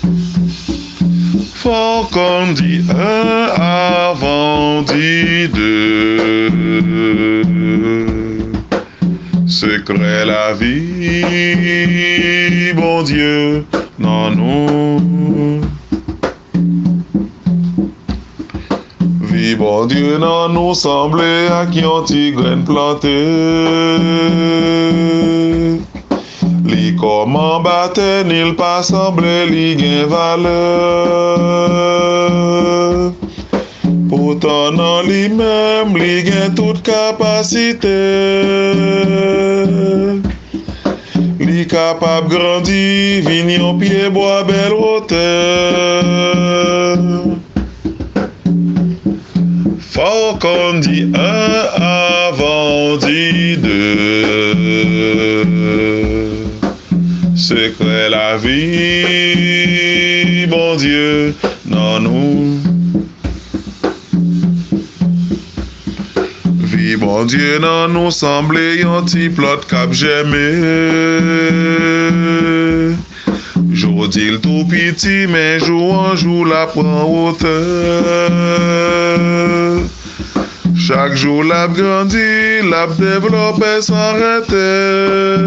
Faut qu'on dit un avant dit deux. Secret la vie, bon Dieu, non nous. Vie, bon Dieu, non nous semblait à qui ont ti graine plantée. Li comment battait, n'il pas semblait li gain valeur. Pourtant non lui-même, li gain toute capacité. Li capable grandir, vignon pied bois belle hauteur. Faut qu'on dit un avant dit deux. Secret la vie, bon Dieu, non nous. Vie, bon Dieu, non nous semblait un petit plot cap j'aimais. Jodi le tout petit, mais jour en jour la prend hauteur. Chaque jour la grandit, la développe sans arrêter.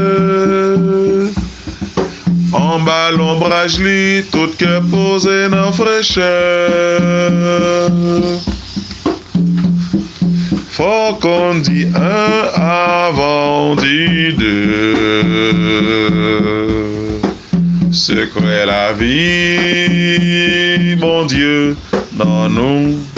En bas l'ombrage li, tout que posé dans fraîcheur. Faut qu'on dit un avant dit deux. Secret la vie, bon Dieu, non nous.